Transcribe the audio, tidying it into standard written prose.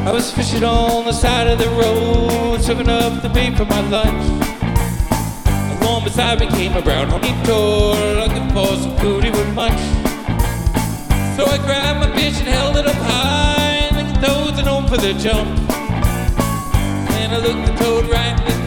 I was fishing on the side of the road, serving up the bait for my lunch. Along beside me came a brown honey toad, looking for some food he would munch. So I grabbed my fish and held it up high, and the toads are known for their jump. And I looked the toad right in the